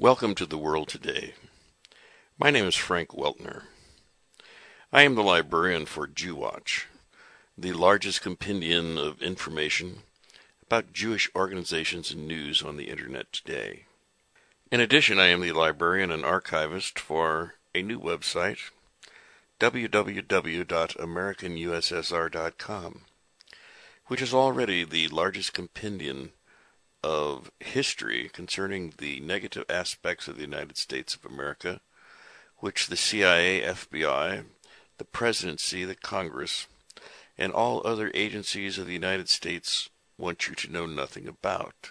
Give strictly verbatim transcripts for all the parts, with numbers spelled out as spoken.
Welcome to the World Today. My name is Frank Weltner. I am the librarian for JewWatch, the largest compendium of information about Jewish organizations and news on the internet today. In addition, I am the librarian and archivist for a new website, w w w dot american u s s r dot com, which is already the largest compendium of history concerning the negative aspects of the United States of America, which the C I A, F B I, the Presidency, the Congress, and all other agencies of the United States want you to know nothing about.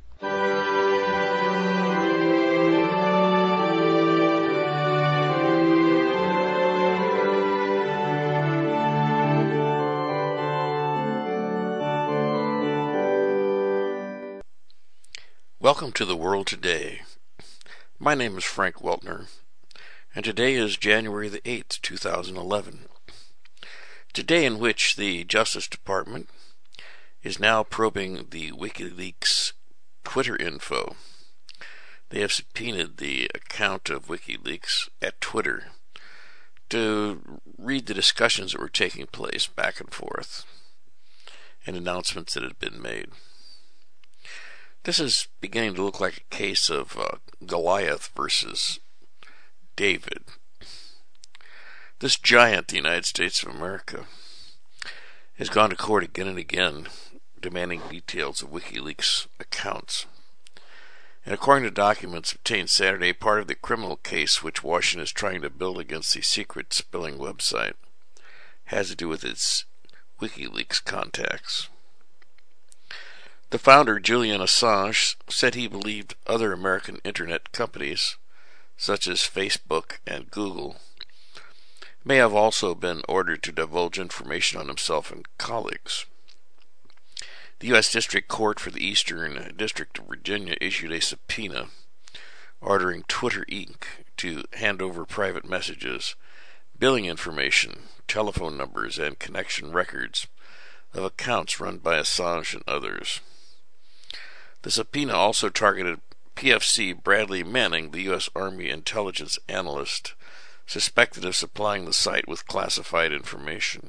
Welcome to the World Today. My name is Frank Weltner, and today is January the eighth, two thousand eleven. Today in which the Justice Department is now probing the WikiLeaks Twitter info. They have subpoenaed the account of WikiLeaks at Twitter to read the discussions that were taking place back and forth and announcements that had been made. This is beginning to look like a case of uh, Goliath versus David. This giant, the United States of America, has gone to court again and again, demanding details of WikiLeaks accounts. And according to documents obtained Saturday, part of the criminal case which Washington is trying to build against the secret spilling website has to do with its WikiLeaks contacts. The founder, Julian Assange, said he believed other American internet companies, such as Facebook and Google, may have also been ordered to divulge information on himself and colleagues. The U S District Court for the Eastern District of Virginia issued a subpoena ordering Twitter Incorporated to hand over private messages, billing information, telephone numbers, and connection records of accounts run by Assange and others. The subpoena also targeted P F C Bradley Manning, the U S Army intelligence analyst, suspected of supplying the site with classified information.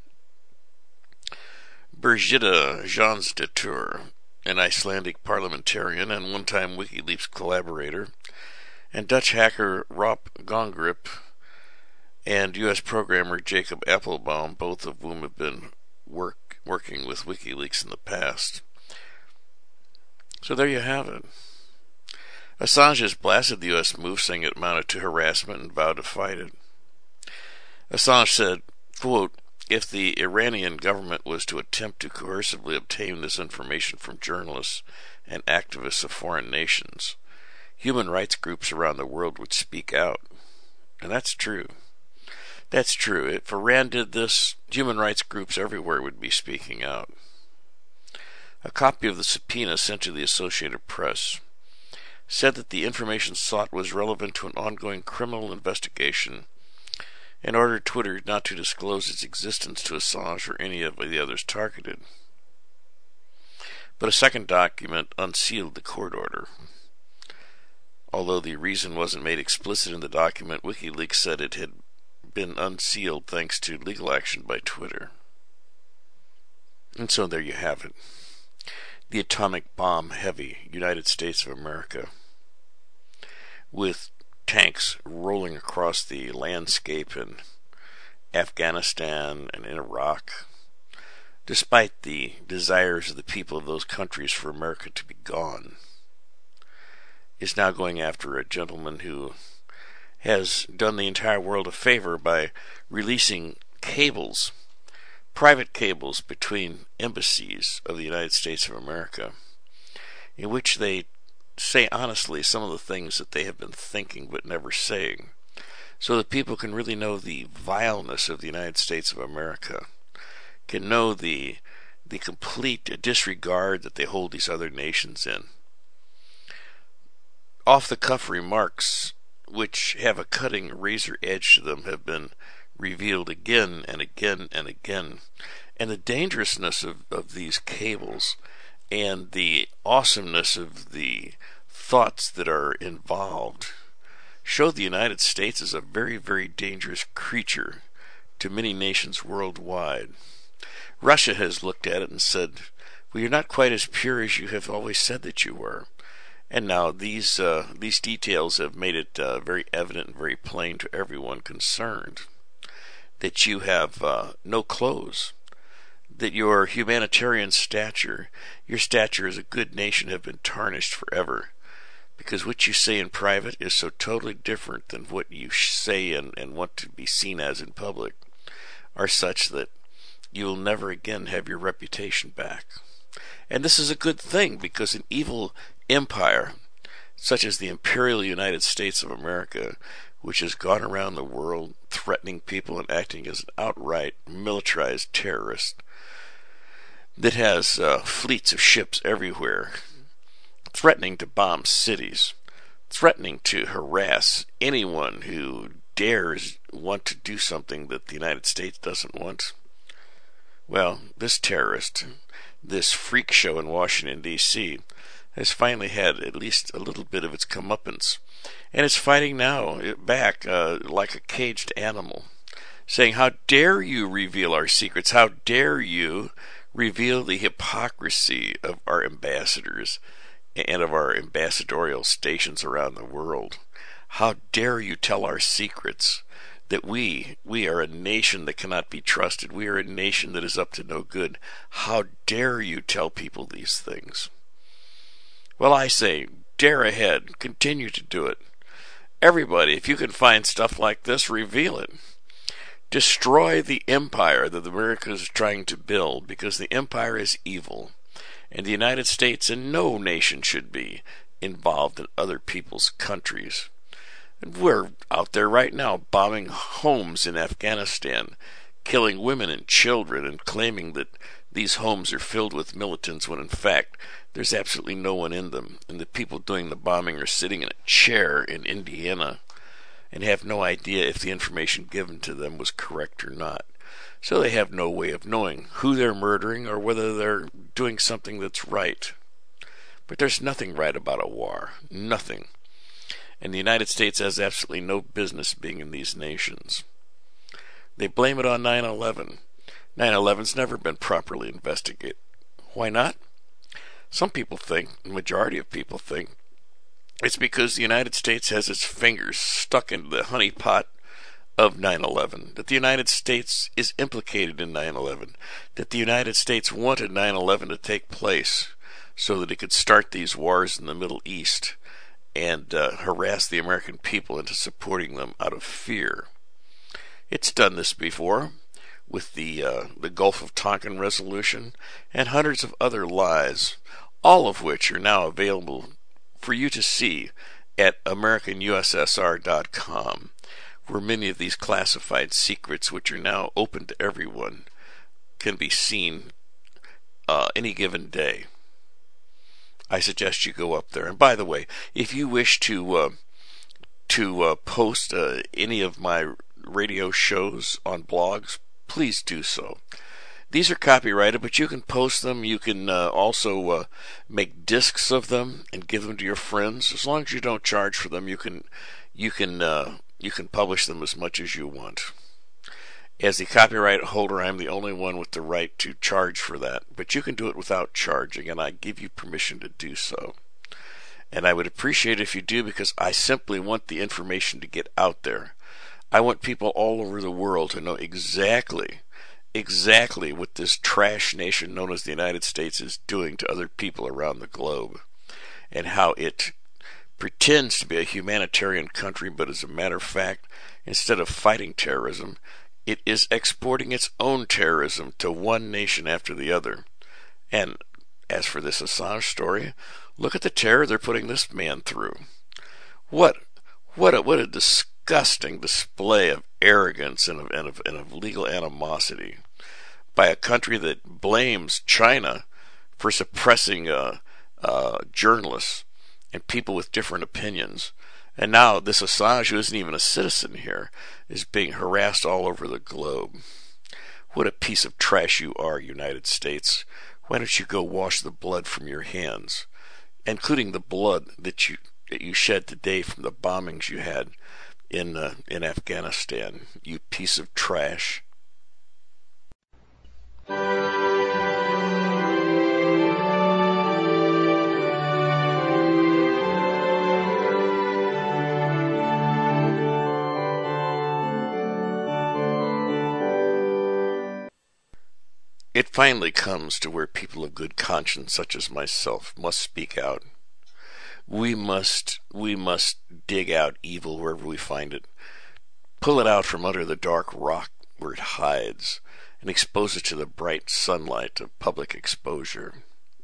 Birgitta Jonsdottir, an Icelandic parliamentarian and one-time WikiLeaks collaborator, and Dutch hacker Rob Gongrip, and U S programmer Jacob Appelbaum, both of whom have been work, working with WikiLeaks in the past. So there you have it. Assange has blasted the U S move, saying it amounted to harassment, and vowed to fight it. Assange said, quote, "If the Iranian government was to attempt to coercively obtain this information from journalists and activists of foreign nations, human rights groups around the world would speak out." And that's true. That's true. If Iran did this, human rights groups everywhere would be speaking out. A copy of the subpoena sent to the Associated Press said that the information sought was relevant to an ongoing criminal investigation and ordered Twitter not to disclose its existence to Assange or any of the others targeted. But a second document unsealed the court order. Although the reason wasn't made explicit in the document, WikiLeaks said it had been unsealed thanks to legal action by Twitter. And so there you have it. The atomic bomb heavy United States of America, with tanks rolling across the landscape in Afghanistan and in Iraq, despite the desires of the people of those countries for America to be gone, is now going after a gentleman who has done the entire world a favor by releasing cables, private cables between embassies of the United States of America, in which they say honestly some of the things that they have been thinking but never saying, so that people can really know the vileness of the United States of America, can know the the complete disregard that they hold these other nations in. Off-the-cuff remarks, which have a cutting razor edge to them, have been revealed again and again and again. And the dangerousness of, of these cables and the awesomeness of the thoughts that are involved show the United States as a very, very dangerous creature to many nations worldwide. Russia has looked at it and said, well, you're not quite as pure as you have always said that you were. And now these uh, these details have made it uh, very evident and very plain to everyone concerned that you have uh, no clothes, that your humanitarian stature, your stature as a good nation, have been tarnished forever, because what you say in private is so totally different than what you say and, and want to be seen as in public, are such that you will never again have your reputation back. And this is a good thing, because an evil empire such as the Imperial United States of America, which has gone around the world threatening people and acting as an outright militarized terrorist, that has uh, fleets of ships everywhere, threatening to bomb cities, threatening to harass anyone who dares want to do something that the United States doesn't want. Well, this terrorist, this freak show in Washington, D C, has finally had at least a little bit of its comeuppance, and it's fighting now back uh, like a caged animal, saying, how dare you reveal our secrets? How dare you reveal the hypocrisy of our ambassadors and of our ambassadorial stations around the world? How dare you tell our secrets? That we, we are a nation that cannot be trusted. We are a nation that is up to no good. How dare you tell people these things? Well, I say, dare ahead. Continue to do it. Everybody, if you can find stuff like this, reveal it. Destroy the empire that America is trying to build, because the empire is evil, and the United States and no nation should be involved in other people's countries. And we're out there right now bombing homes in Afghanistan, killing women and children, and claiming that these homes are filled with militants when in fact there's absolutely no one in them, and the people doing the bombing are sitting in a chair in Indiana and have no idea if the information given to them was correct or not. So they have no way of knowing who they're murdering or whether they're doing something that's right. But there's nothing right about a war. Nothing. And the United States has absolutely no business being in these nations. They blame it on nine eleven. nine eleven's never been properly investigated. Why not? Some people think, the majority of people think, it's because the United States has its fingers stuck into the honeypot of nine eleven, that the United States is implicated in nine eleven, that the United States wanted nine eleven to take place so that it could start these wars in the Middle East and uh, harass the American people into supporting them out of fear. It's done this before with the uh, the Gulf of Tonkin resolution and hundreds of other lies, all of which are now available for you to see at American U S S R dot com, where many of these classified secrets, which are now open to everyone, can be seen uh, any given day. I suggest you go up there. And by the way, if you wish to uh, to uh, post uh, any of my radio shows on blogs, please do so. These are copyrighted, but you can post them. You can uh, also uh, make discs of them and give them to your friends. As long as you don't charge for them, you can you can uh, you can publish them as much as you want. As the copyright holder, I'm the only one with the right to charge for that, but you can do it without charging, and I give you permission to do so. And I would appreciate it if you do, because I simply want the information to get out there. I want people all over the world to know exactly, exactly what this trash nation known as the United States is doing to other people around the globe, and how it pretends to be a humanitarian country, but as a matter of fact, instead of fighting terrorism, it is exporting its own terrorism to one nation after the other. And as for this Assange story, look at the terror they're putting this man through. What, what a, what a disgusting display of arrogance and of, and of, and of legal animosity by a country that blames China for suppressing uh, uh, journalists and people with different opinions. And now this Assange, who isn't even a citizen here, is being harassed all over the globe. What a piece of trash you are, United States. Why don't you go wash the blood from your hands, including the blood that you that you shed today from the bombings you had in uh, in Afghanistan, you piece of trash. It finally comes to where people of good conscience, such as myself, must speak out. We must, we must dig out evil wherever we find it, pull it out from under the dark rock where it hides, and expose it to the bright sunlight of public exposure.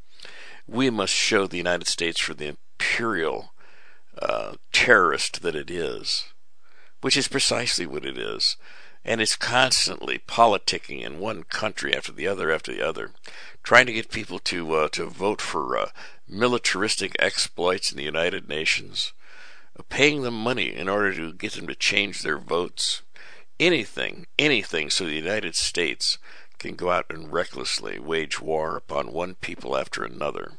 We must show the United States for the imperial uh, terrorist that it is, which is precisely what it is. And it's constantly politicking in one country after the other after the other, trying to get people to uh, to vote for uh, militaristic exploits in the United Nations, uh, paying them money in order to get them to change their votes. Anything, anything so the United States can go out and recklessly wage war upon one people after another.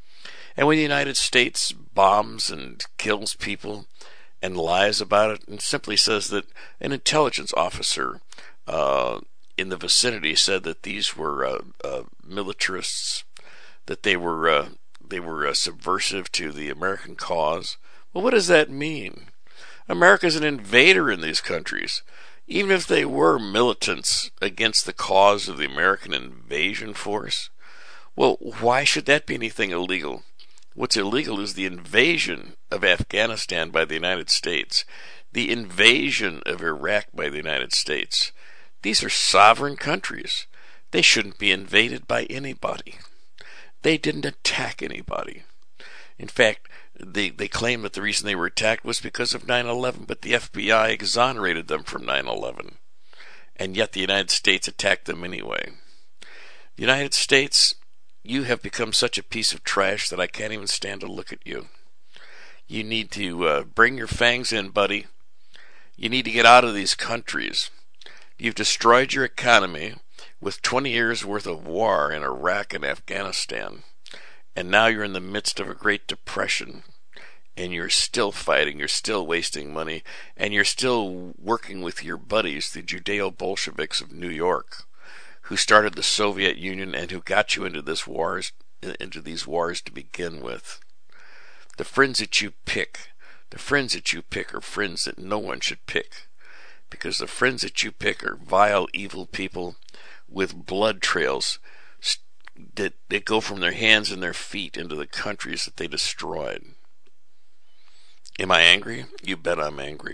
And when the United States bombs and kills people and lies about it, and simply says that an intelligence officer uh, in the vicinity said that these were uh, uh, militarists, that they were uh, they were uh, subversive to the American cause. Well, what does that mean? America's an invader in these countries. Even if they were militants against the cause of the American invasion force, well, why should that be anything illegal? What's illegal is the invasion of Afghanistan by the United States, the invasion of Iraq by the United States. These are sovereign countries. They shouldn't be invaded by anybody. They didn't attack anybody. In fact, they, they claim that the reason they were attacked was because of nine eleven, but the F B I exonerated them from nine eleven. And yet the United States attacked them anyway. The United States, you have become such a piece of trash that I can't even stand to look at you. You need to uh, bring your fangs in, buddy. You need to get out of these countries. You've destroyed your economy with twenty years worth of war in Iraq and Afghanistan. And now you're in the midst of a Great Depression. And you're still fighting, you're still wasting money, and you're still working with your buddies, the Judeo-Bolsheviks of New York, who started the Soviet Union and who got you into this wars, into these wars to begin with. The friends that you pick, the friends that you pick are friends that no one should pick, because the friends that you pick are vile, evil people with blood trails that, that go from their hands and their feet into the countries that they destroyed. Am I angry? You bet I'm angry.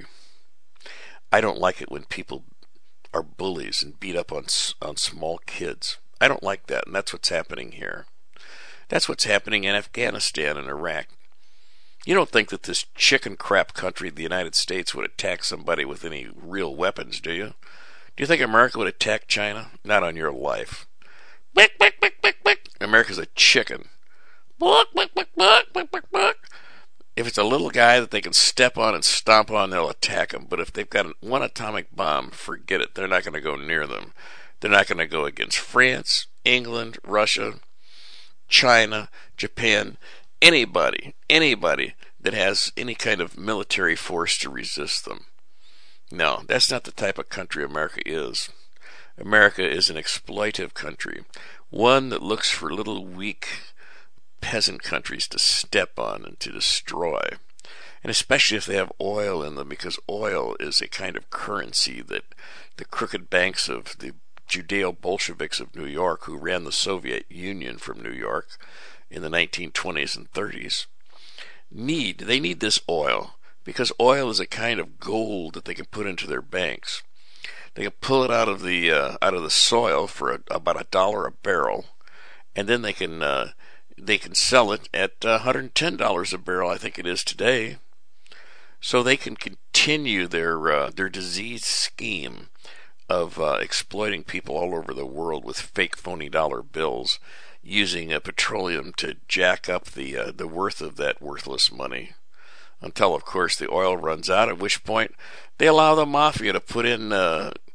I don't like it when people are bullies and beat up on on small kids. I don't like that, and that's what's happening here. That's what's happening in Afghanistan and Iraq. You don't think that this chicken crap country, the United States, would attack somebody with any real weapons, do you? Do you think America would attack China? Not on your life. Bick, bick, bick, bick, bick. America's a chicken. Bick, bick, bick, bick, bick, bick, bick. If it's a little guy that they can step on and stomp on, they'll attack him. But if they've got one atomic bomb, forget it. They're not going to go near them. They're not going to go against France, England, Russia, China, Japan, anybody, anybody that has any kind of military force to resist them. No, that's not the type of country America is. America is an exploitive country, one that looks for little weak peasant countries to step on and to destroy, and especially if they have oil in them, because oil is a kind of currency that the crooked banks of the Judeo-Bolsheviks of New York, who ran the Soviet Union from New York in the nineteen twenties and thirties, need. They need this oil because oil is a kind of gold that they can put into their banks. They can pull it out of the uh, out of the soil for a, about a dollar a barrel, and then they can uh, they can sell it at uh, one hundred ten dollars a barrel, I think it is today. So they can continue their uh, their diseased scheme of uh, exploiting people all over the world with fake phony dollar bills, using uh, petroleum to jack up the uh, the worth of that worthless money, until of course the oil runs out, at which point they allow the mafia to put in uh,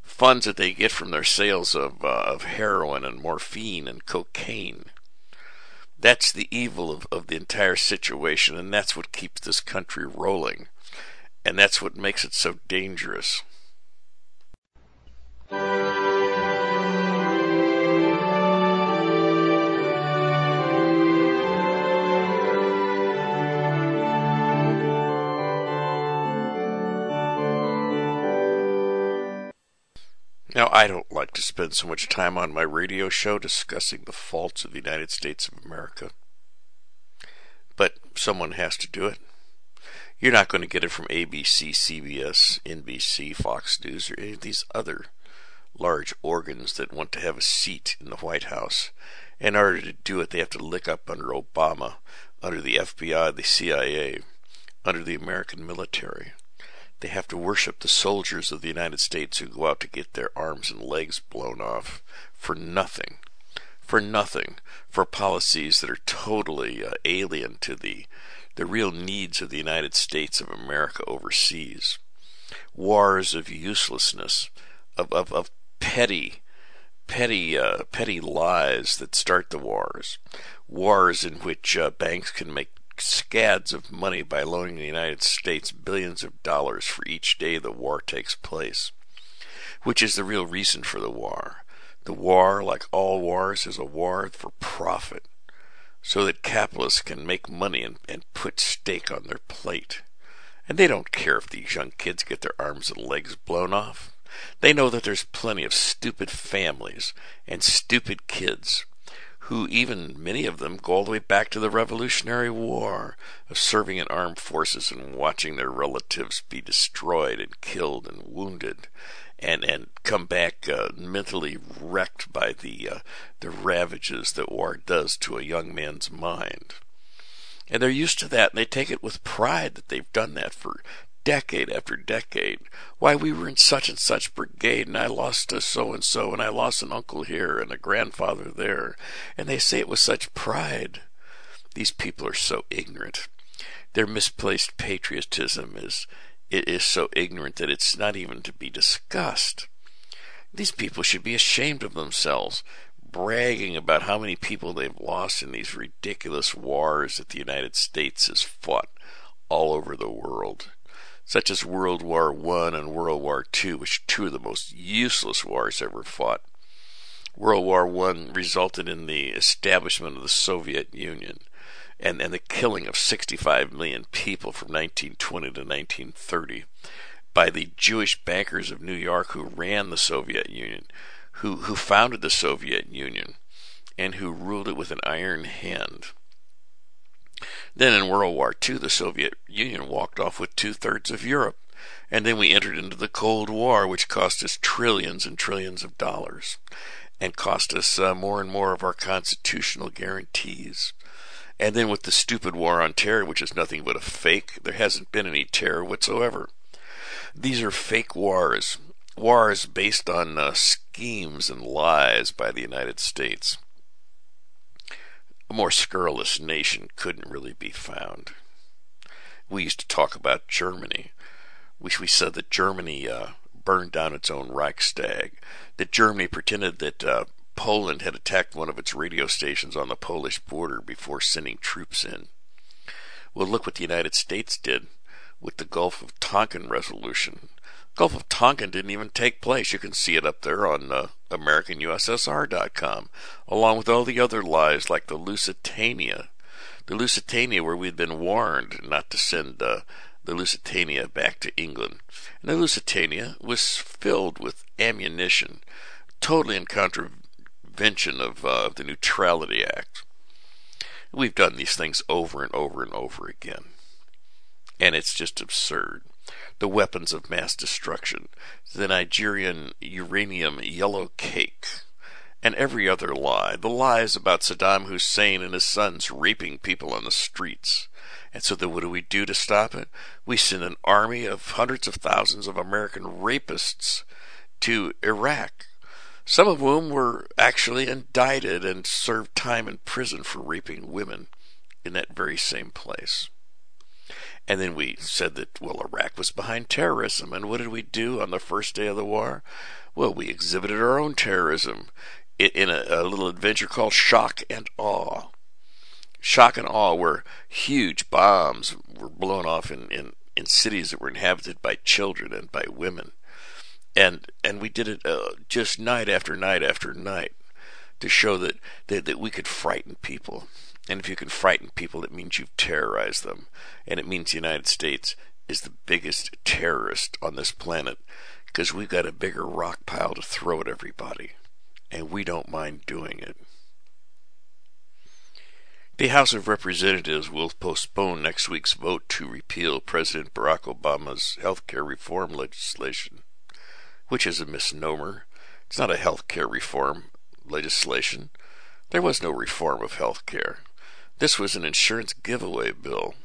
funds that they get from their sales of, uh, of heroin and morphine and cocaine. That's the evil of, of the entire situation, and that's what keeps this country rolling. And that's what makes it so dangerous. Now, I don't like to spend so much time on my radio show discussing the faults of the United States of America, but someone has to do it. You're not going to get it from A B C, C B S, N B C, Fox News, or any of these other large organs that want to have a seat in the White House. In order to do it, they have to lick up under Obama, under the F B I, the C I A, under the American military. They have to worship the soldiers of the United States who go out to get their arms and legs blown off for nothing. For nothing. For policies that are totally uh, alien to the, the real needs of the United States of America overseas. Wars of uselessness, of, of, of petty, petty, uh, petty lies that start the wars. Wars in which uh, banks can make scads of money by loaning the United States billions of dollars for each day the war takes place, which is the real reason for the war. The war, like all wars, is a war for profit, so that capitalists can make money and, and put steak on their plate. And they don't care if these young kids get their arms and legs blown off. They know that there's plenty of stupid families and stupid kids who, even many of them, go all the way back to the Revolutionary War of serving in armed forces and watching their relatives be destroyed and killed and wounded, and and come back uh, mentally wrecked by the uh, the ravages that war does to a young man's mind. And they're used to that, and they take it with pride that they've done that for decade after decade. Why, we were in such and such brigade, and I lost a so-and-so, and I lost an uncle here and a grandfather there. And they say it with such pride. These people are so ignorant. Their misplaced patriotism is, it is so ignorant that it's not even to be discussed. These people should be ashamed of themselves, bragging about how many people they've lost in these ridiculous wars that the United States has fought all over the world, such as World War One and World War Two, which are two of the most useless wars ever fought. World War One resulted in the establishment of the Soviet Union and, and the killing of sixty-five million people from nineteen twenty to nineteen thirty by the Jewish bankers of New York who ran the Soviet Union, who, who founded the Soviet Union, and who ruled it with an iron hand. Then in World War Two, the Soviet Union walked off with two-thirds of Europe, and then we entered into the Cold War, which cost us trillions and trillions of dollars, and cost us uh, more and more of our constitutional guarantees. And then with the stupid war on terror, which is nothing but a fake, there hasn't been any terror whatsoever. These are fake wars, wars based on uh, schemes and lies by the United States. A more scurrilous nation couldn't really be found. We used to talk about Germany. We, we said that Germany uh, burned down its own Reichstag, that Germany pretended that uh, Poland had attacked one of its radio stations on the Polish border before sending troops in. Well, look what the United States did with the Gulf of Tonkin resolution. Gulf of Tonkin didn't even take place. You can see it up there on uh, American U S S R dot com, along with all the other lies like the Lusitania. The Lusitania, where we'd been warned not to send uh, the Lusitania back to England. And the Lusitania was filled with ammunition, totally in contravention of uh, the Neutrality Act. We've done these things over and over and over again. And it's just absurd. The weapons of mass destruction, the Nigerian uranium yellow cake, and every other lie. The lies about Saddam Hussein and his sons raping people on the streets. And so then what do we do to stop it? We send an army of hundreds of thousands of American rapists to Iraq, some of whom were actually indicted and served time in prison for raping women in that very same place. And then we said that, well, Iraq was behind terrorism. And what did we do on the first day of the war? Well, we exhibited our own terrorism in a, a little adventure called Shock and Awe. Shock and Awe, where huge bombs were blown off in, in, in cities that were inhabited by children and by women. And and we did it uh, just night after night after night to show that, that, that we could frighten people. And if you can frighten people, it means you've terrorized them. And it means the United States is the biggest terrorist on this planet, because we've got a bigger rock pile to throw at everybody. And we don't mind doing it. The House of Representatives will postpone next week's vote to repeal President Barack Obama's health care reform legislation, which is a misnomer. It's not a health care reform legislation. There was no reform of health care. This was an insurance giveaway bill.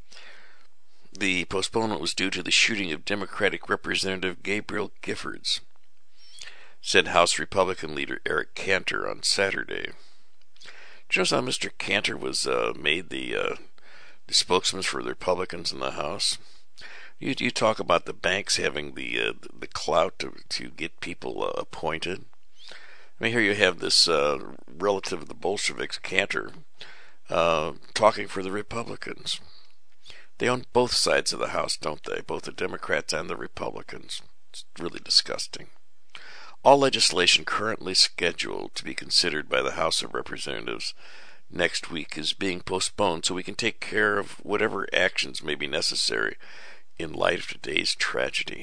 The postponement was due to the shooting of Democratic Representative Gabriel Giffords, said House Republican leader Eric Cantor on Saturday. Do you know how Mister Cantor was uh, made the, uh, the spokesman for the Republicans in the House? You, you talk about the banks having the uh, the clout to, to get people uh, appointed. I mean, here you have this uh, relative of the Bolsheviks, Cantor, uh, talking for the Republicans. They own both sides of the House, don't they? Both the Democrats and the Republicans. It's really disgusting. All legislation currently scheduled to be considered by the House of Representatives next week is being postponed so we can take care of whatever actions may be necessary in light of today's tragedy.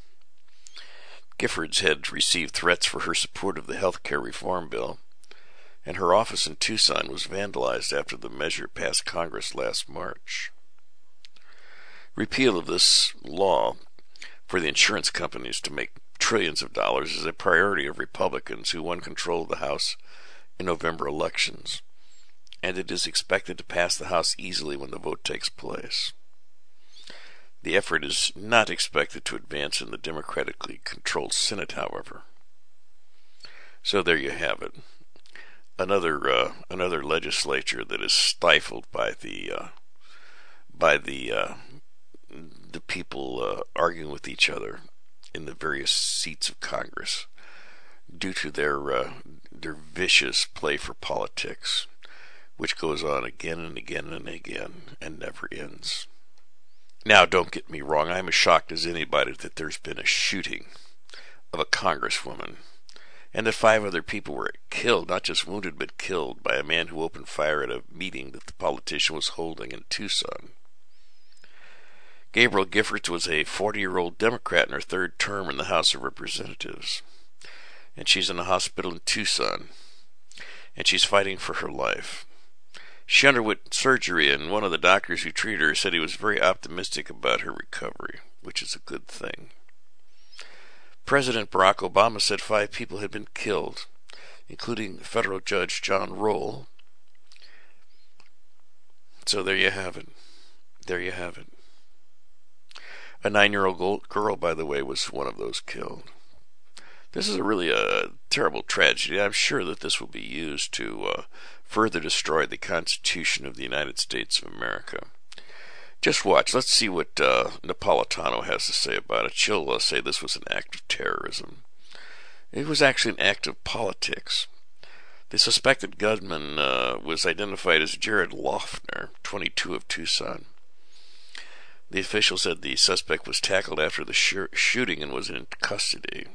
Giffords had received threats for her support of the health care reform bill, and her office in Tucson was vandalized after the measure passed Congress last March. Repeal of this law for the insurance companies to make trillions of dollars is a priority of Republicans who won control of the House in November elections, and it is expected to pass the House easily when the vote takes place. The effort is not expected to advance in the democratically controlled Senate, however. So there you have it. Another uh, another legislature that is stifled by the uh, by the uh, the people uh, arguing with each other in the various seats of Congress due to their uh, their vicious play for politics, which goes on again and again and again and never ends. Now, don't get me wrong, I'm as shocked as anybody that there's been a shooting of a congresswoman, and that five other people were killed, not just wounded, but killed by a man who opened fire at a meeting that the politician was holding in Tucson. Gabriel Giffords was a forty-year-old Democrat in her third term in the House of Representatives, and she's in a hospital in Tucson, and she's fighting for her life. She underwent surgery, and one of the doctors who treated her said he was very optimistic about her recovery, which is a good thing. President Barack Obama said five people had been killed, including federal judge John Roll. So there you have it. There you have it. A nine-year-old girl, by the way, was one of those killed. This is a really a terrible tragedy. I'm sure that this will be used to uh, further destroy the Constitution of the United States of America. Just watch. Let's see what uh, Napolitano has to say about it. She'll uh, say this was an act of terrorism. It was actually an act of politics. The suspected gunman uh, was identified as Jared Loughner, twenty-two, of Tucson. The official said the suspect was tackled after the sh- shooting and was in custody.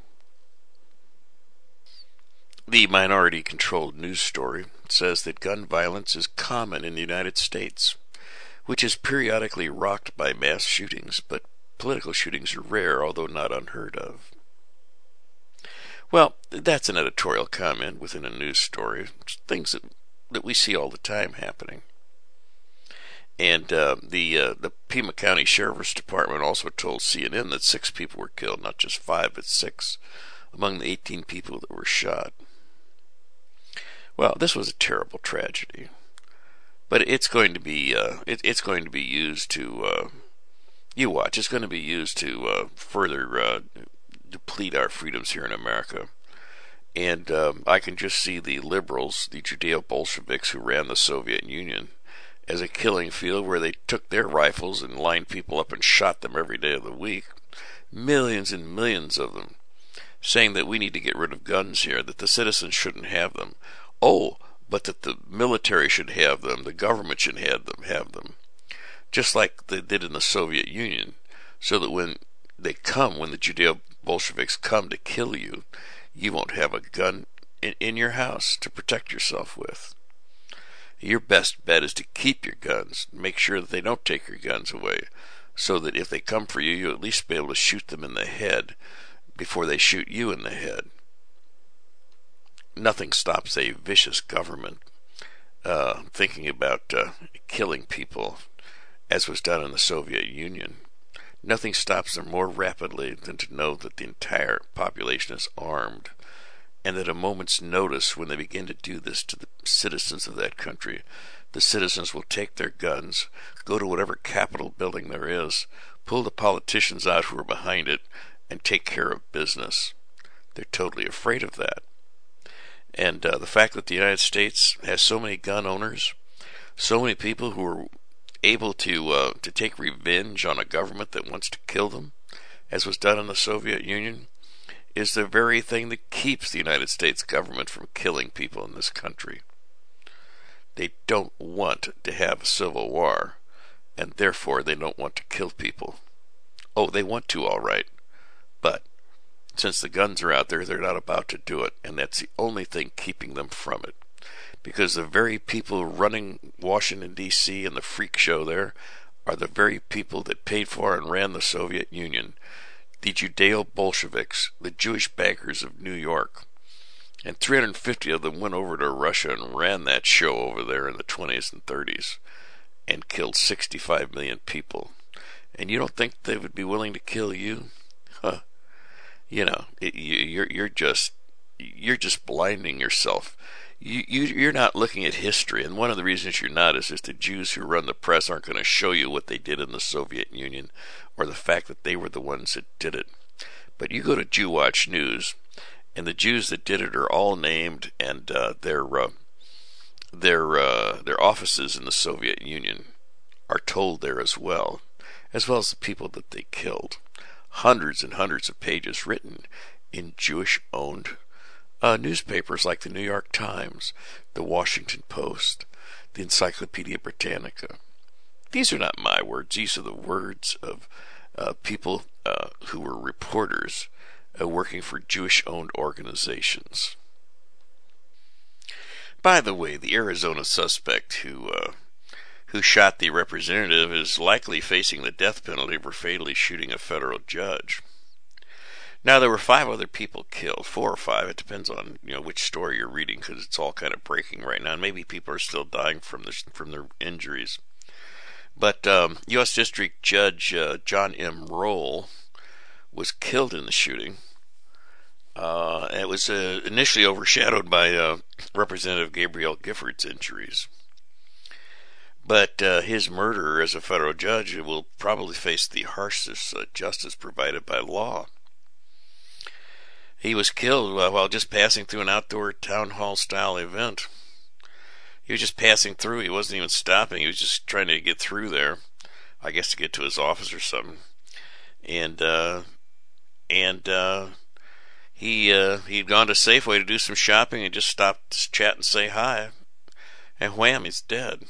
The minority-controlled news story says that gun violence is common in the United States, which is periodically rocked by mass shootings, but political shootings are rare, although not unheard of. Well, that's an editorial comment within a news story. It's things that, that we see all the time happening. And uh, the uh, the Pima County Sheriff's Department also told C N N that six people were killed, not just five, but six, among the eighteen people that were shot. Well, this was a terrible tragedy, but it's going to be uh, it, it's going to be used to uh, you watch. It's going to be used to uh, further uh, deplete our freedoms here in America. And um, I can just see the liberals, the Judeo-Bolsheviks who ran the Soviet Union, as a killing field where they took their rifles and lined people up and shot them every day of the week. Millions and millions of them, saying that we need to get rid of guns here, that the citizens shouldn't have them. Oh, but that the military should have them, the government should have them, have them. Just like they did in the Soviet Union, so that when they come, when the Judeo-Bolsheviks come to kill you, you won't have a gun in, in your house to protect yourself with. Your best bet is to keep your guns, make sure that they don't take your guns away, so that if they come for you, you'll at least be able to shoot them in the head before they shoot you in the head. Nothing stops a vicious government uh, thinking about uh, killing people, as was done in the Soviet Union. Nothing stops them more rapidly than to know that the entire population is armed, and that a moment's notice when they begin to do this to the citizens of that country, the citizens will take their guns, go to whatever Capitol building there is, pull the politicians out who are behind it, and take care of business. They're totally afraid of that. And uh, the fact that the United States has so many gun owners, so many people who are able to uh, to take revenge on a government that wants to kill them, as was done in the Soviet Union, is the very thing that keeps the United States government from killing people in this country. They don't want to have a civil war, and therefore they don't want to kill people. Oh, they want to, all right, but since the guns are out there, they're not about to do it, and that's the only thing keeping them from it. Because the very people running Washington, D C and the freak show there are the very people that paid for and ran the Soviet Union, the Judeo-Bolsheviks, the Jewish bankers of New York. And three hundred fifty of them went over to Russia and ran that show over there in the twenties and thirties and killed sixty-five million people. And you don't think they would be willing to kill you? Huh. You know, it, you, you're you're just you're just blinding yourself. You, you you're not looking at history, and one of the reasons you're not is just the Jews who run the press aren't going to show you what they did in the Soviet Union, or the fact that they were the ones that did it. But you go to Jew Watch News, and the Jews that did it are all named, and uh, their uh, their uh, their offices in the Soviet Union are told there as well, as well as the people that they killed. Hundreds and hundreds of pages written in Jewish-owned uh, newspapers like the New York Times, the Washington Post, the Encyclopedia Britannica. These are not my words. These are the words of uh, people uh, who were reporters uh, working for Jewish-owned organizations. By the way, the Arizona suspect who uh, who shot the representative is likely facing the death penalty for fatally shooting a federal judge. Now, there were five other people killed, four or five. It depends on you know which story you're reading, because it's all kind of breaking right now, and maybe people are still dying from this, from their injuries. But um, U S District Judge uh, John M. Roll was killed in the shooting. Uh, it was uh, initially overshadowed by uh, Representative Gabrielle Giffords' injuries. But uh, his murderer as a federal judge will probably face the harshest uh, justice provided by law. He was killed while just passing through an outdoor town hall style event. He was just passing through. He wasn't even stopping. He was just trying to get through there, I guess to get to his office or something. And uh, and uh, he uh, he'd gone to Safeway to do some shopping and just stopped to chat and say hi. And wham, he's dead.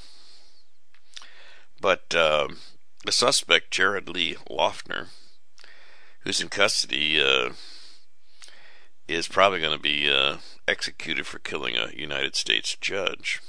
But uh, the suspect, Jared Lee Loughner, who's in custody, uh, is probably going to be uh, executed for killing a United States judge.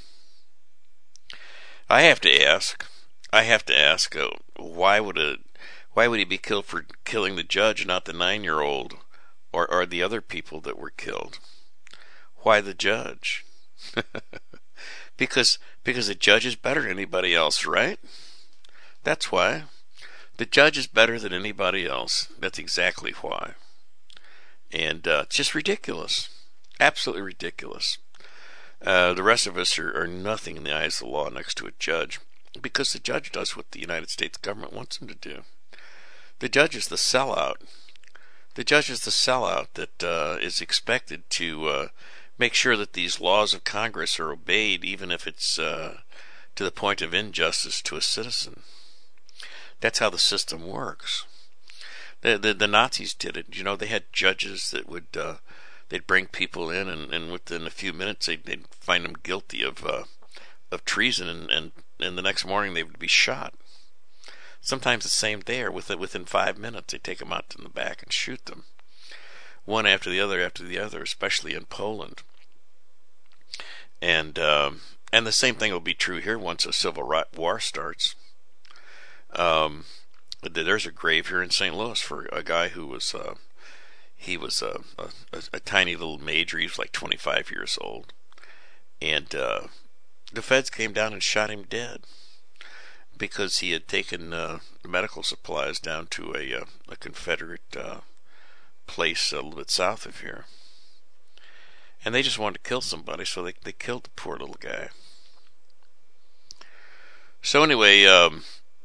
I have to ask, I have to ask, uh, why would a, why would he be killed for killing the judge, not the nine-year-old, or, or the other people that were killed? Why the judge? because because the judge is better than anybody else, right? That's why. The judge is better than anybody else. That's exactly why. And uh, it's just ridiculous. Absolutely ridiculous. Uh, the rest of us are, are nothing in the eyes of the law next to a judge, because the judge does what the United States government wants him to do. The judge is the sellout. The judge is the sellout that uh, is expected to uh, make sure that these laws of Congress are obeyed, even if it's uh, to the point of injustice to a citizen. That's how the system works. The the, the Nazis did it. You know, they had judges that would uh, they'd bring people in, and, and within a few minutes they'd, they'd find them guilty of uh, of treason, and, and and the next morning they would be shot. Sometimes the same day, or within within five minutes, they take them out in the back and shoot them, one after the other after the other, especially in Poland. And um, and the same thing will be true here once a civil war starts. Um, there's a grave here in Saint Louis for a guy who was uh, he was a, a, a tiny little major. He was like twenty-five years old, and uh, the feds came down and shot him dead because he had taken uh, medical supplies down to a, uh, a Confederate uh, place a little bit south of here. And they just wanted to kill somebody, so they they killed the poor little guy. So anyway, um,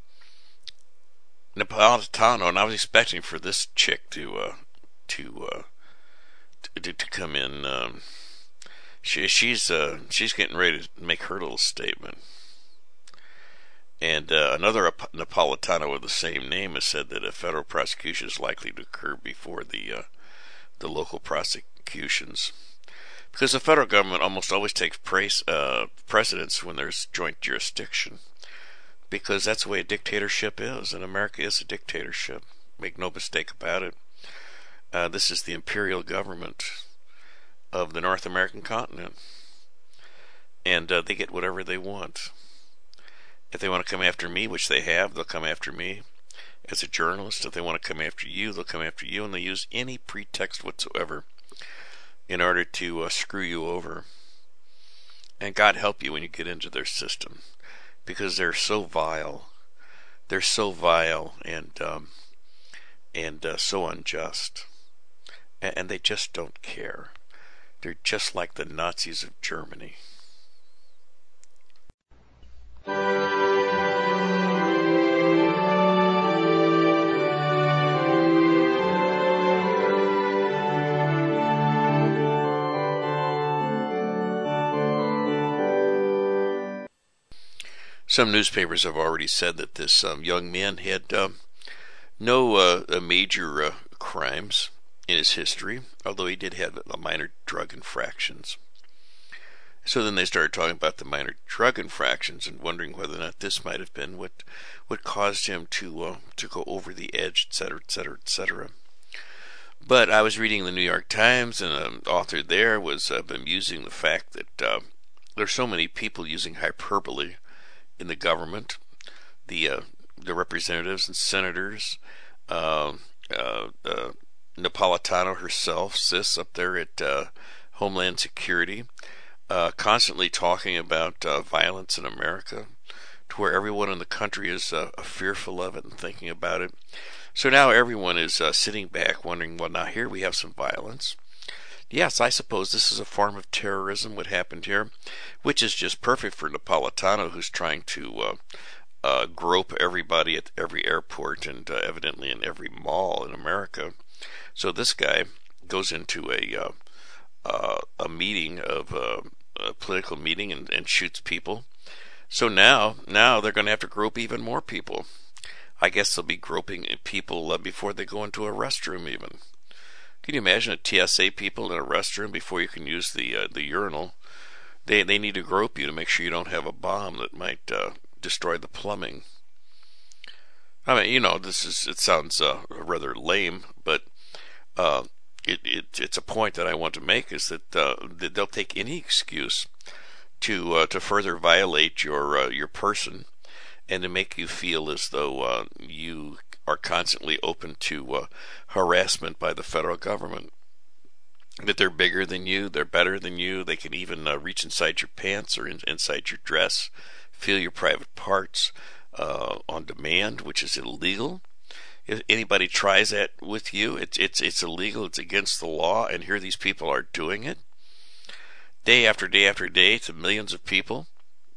Napolitano, and I was expecting for this chick to uh, to, uh, to to come in. Um, she she's uh, she's getting ready to make her little statement. And uh, another Napolitano with the same name has said that a federal prosecution is likely to occur before the uh, the local prosecutions, because the federal government almost always takes praise, uh, precedence when there's joint jurisdiction, because that's the way a dictatorship is, and America is a dictatorship. Make no mistake about it. Uh, this is the imperial government of the North American continent, and uh, they get whatever they want. If they want to come after me, which they have, they'll come after me as a journalist. If they want to come after you, they'll come after you, and they use any pretext whatsoever in order to uh, screw you over. And God help you when you get into their system, because they're so vile. They're so vile and um, and uh, so unjust, and, and they just don't care. They're just like the Nazis of Germany. Some newspapers have already said that this um, young man had um, no uh, major uh, crimes in his history, although he did have minor drug infractions. So then they started talking about the minor drug infractions and wondering whether or not this might have been what what caused him to uh, to go over the edge, et cetera, et cetera, et cetera. But I was reading the New York Times, and an author there was uh, bemusing the fact that uh, there's so many people using hyperbole in the government, the uh, the representatives and senators, uh, uh, uh, Napolitano herself, sis up there at uh, Homeland Security, uh, constantly talking about uh, violence in America, to where everyone in the country is uh, fearful of it and thinking about it. So now everyone is uh, sitting back wondering, well, now here we have some violence. Yes, I suppose this is a form of terrorism, what happened here, which is just perfect for Napolitano, who's trying to uh, uh, grope everybody at every airport and uh, evidently in every mall in America. So this guy goes into a uh, uh, a meeting of uh, a political meeting and, and shoots people. So now, now they're going to have to grope even more people. I guess they'll be groping people uh, before they go into a restroom even. Can you imagine a T S A people in a restroom before you can use the uh, the urinal? They they need to grope you to make sure you don't have a bomb that might uh, destroy the plumbing. I mean, you know, this is it sounds uh, rather lame, but uh, it, it it's a point that I want to make, is that, uh, that they'll take any excuse to uh, to further violate your uh, your person, and to make you feel as though uh, you are constantly open to uh, harassment by the federal government. That they're bigger than you, they're better than you, they can even uh, reach inside your pants or in, inside your dress, feel your private parts uh, on demand, which is illegal. If anybody tries that with you, it's it's it's illegal, it's against the law, and here these people are doing it day after day after day to millions of people.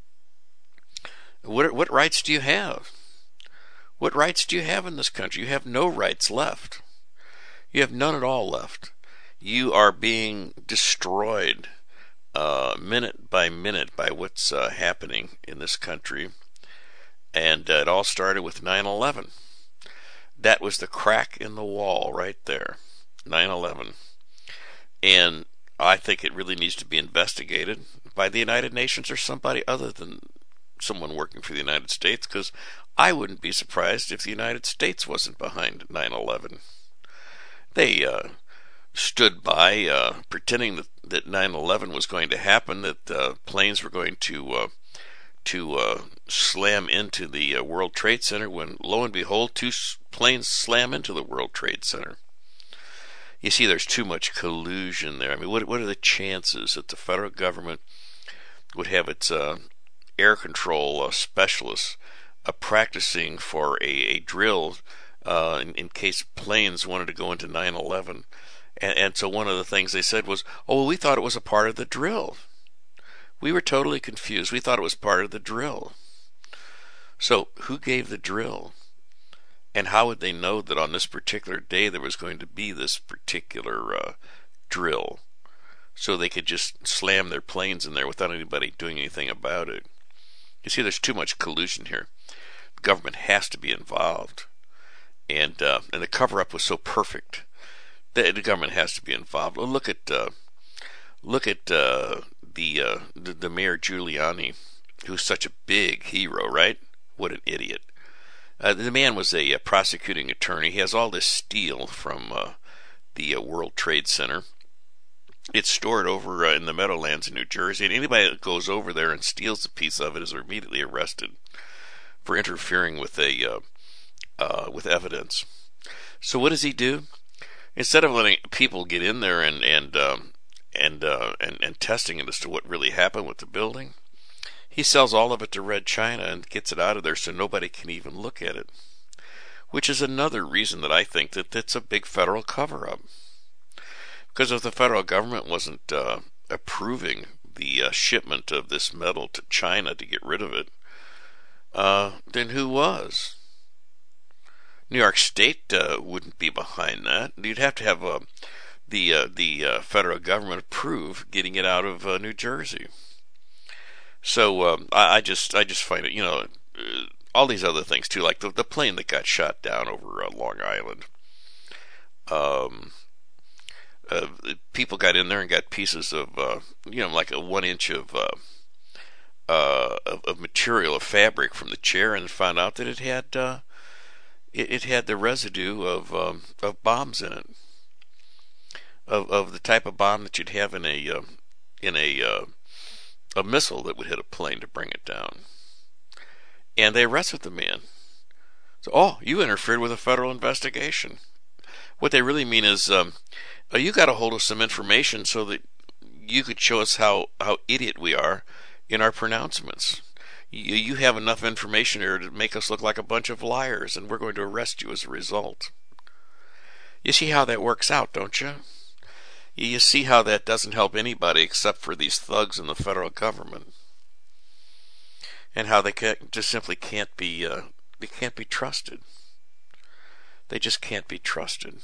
What what rights do you have? What rights do you have in this country? You have no rights left. You have none at all left. You are being destroyed uh, minute by minute by what's uh, happening in this country. And uh, it all started with nine eleven. That was the crack in the wall right there. nine eleven. And I think it really needs to be investigated by the United Nations or somebody other than someone working for the United States, because I wouldn't be surprised if the United States wasn't behind nine eleven. They uh, stood by uh, pretending that, that nine eleven was going to happen, that uh, planes were going to uh, to uh, slam into the uh, World Trade Center, when lo and behold, two planes slam into the World Trade Center. You see, there's too much collusion there. I mean, what what are the chances that the federal government would have its uh, air control uh, specialists uh, practicing for a, a drill uh, in, in case planes wanted to go into nine eleven? And, and so one of the things they said was, oh, well, we thought it was a part of the drill. We were totally confused. We thought it was part of the drill. So who gave the drill? And how would they know that on this particular day there was going to be this particular uh, drill? So they could just slam their planes in there without anybody doing anything about it. You see, there's too much collusion here. The government has to be involved. And uh, and the cover-up was so perfect that the government has to be involved. Well, look at uh, look at uh, the, uh, the the Mayor Giuliani, who's such a big hero, right? What an idiot. Uh, the man was a, a prosecuting attorney. He has all this steel from uh, the uh, World Trade Center. It's stored over uh, in the Meadowlands in New Jersey, and anybody that goes over there and steals a piece of it is immediately arrested for interfering with a uh, uh, with evidence. So what does he do? Instead of letting people get in there and and um, and, uh, and and testing it as to what really happened with the building, he sells all of it to Red China and gets it out of there so nobody can even look at it. Which is another reason that I think that it's a big federal cover-up. Because if the federal government wasn't uh, approving the uh, shipment of this metal to China to get rid of it, uh, then who was? New York State uh, wouldn't be behind that. You'd have to have uh, the uh, the uh, federal government approve getting it out of uh, New Jersey. So um, I, I just I just find it, you know, uh, all these other things too, like the the plane that got shot down over uh, Long Island. Um, uh, people got in there and got pieces of, uh, you know, like a one inch of, uh, uh, of of material, of fabric from the chair, and found out that it had uh, it, it had the residue of um, of bombs in it, of of the type of bomb that you'd have in a uh, in a uh, a missile that would hit a plane to bring it down. And they arrested the man. So, oh, you interfered with a federal investigation. What they really mean is, um, oh, you got a hold of some information so that you could show us how, how idiot we are in our pronouncements. You, you have enough information here to make us look like a bunch of liars, and we're going to arrest you as a result. You see how that works out, don't you? You see how that doesn't help anybody except for these thugs in the federal government, and how they can't, just simply can't be uh, they can't be trusted. They just can't be trusted.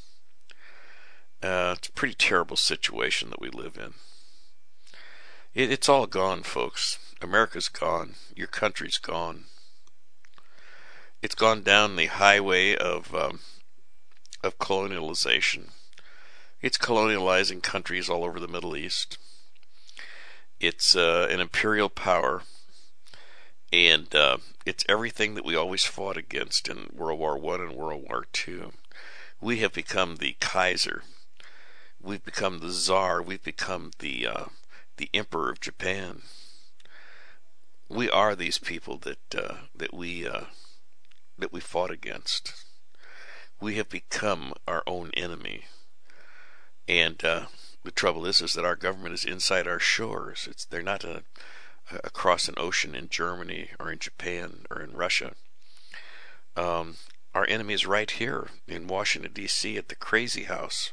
Uh, it's a pretty terrible situation that we live in. It, it's all gone, folks. America's gone. Your country's gone. It's gone down the highway of um, of colonialization. It's colonializing countries all over the Middle East. It's uh, an imperial power, and uh, it's everything that we always fought against in World War One and World War Two. We have become the Kaiser. We've become the Tsar. We've become the uh, the Emperor of Japan. We are these people that uh, that we uh, that we fought against. We have become our own enemy. And uh, the trouble is, is that our government is inside our shores. It's they're not a, across an ocean in Germany or in Japan or in Russia. Um, our enemy is right here in Washington, D C at the Crazy House.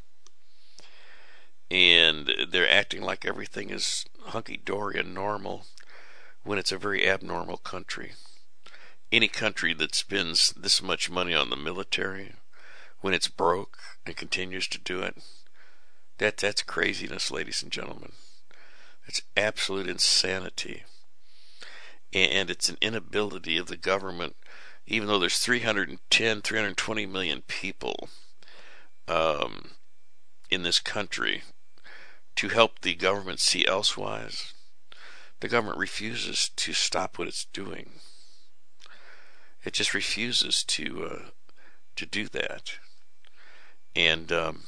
And they're acting like everything is hunky-dory and normal when it's a very abnormal country. Any country that spends this much money on the military when it's broke and continues to do it, That that's craziness, ladies and gentlemen. It's absolute insanity. And it's an inability of the government, even though there's three hundred ten, three hundred twenty million people um, in this country, to help the government see elsewise. The government refuses to stop what it's doing. It just refuses to uh, to do that. And um,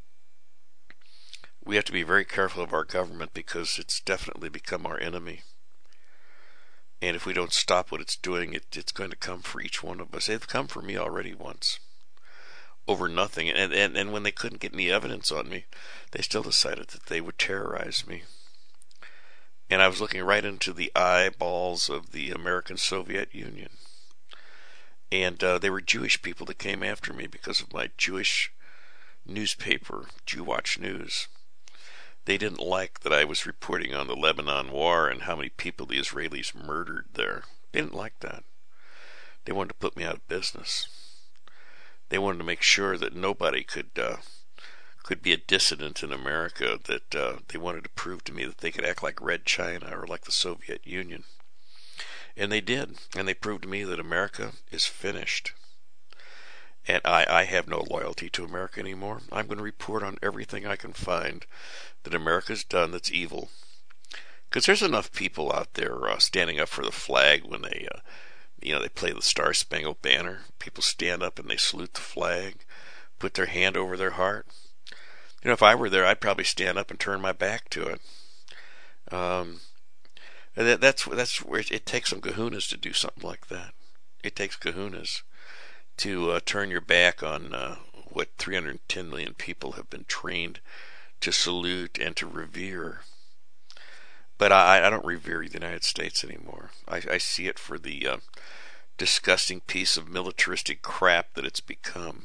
we have to be very careful of our government, because it's definitely become our enemy. And if we don't stop what it's doing, it, it's going to come for each one of us. They've come for me already once, over nothing. And, and, and when they couldn't get any evidence on me, they still decided that they would terrorize me. And I was looking right into the eyeballs of the American Soviet Union. And uh, they were Jewish people that came after me because of my Jewish newspaper, Jewwatch News. They didn't like that I was reporting on the Lebanon war and how many people the Israelis murdered there. They didn't like that. They wanted to put me out of business. They wanted to make sure that nobody could uh, could be a dissident in America, that uh, they wanted to prove to me that they could act like Red China or like the Soviet Union. And they did. And they proved to me that America is finished. And I, I have no loyalty to America anymore. I'm going to report on everything I can find that America's done that's evil. Because there's enough people out there uh, standing up for the flag when they, uh, you know, they play the Star Spangled Banner. People stand up and they salute the flag, put their hand over their heart. You know, if I were there, I'd probably stand up and turn my back to it. Um, that, that's that's where it, it takes some kahunas to do something like that. It takes kahunas to uh, turn your back on uh, what three hundred ten million people have been trained to salute and to revere. But I, I don't revere the United States anymore. I, I see it for the uh, disgusting piece of militaristic crap that it's become.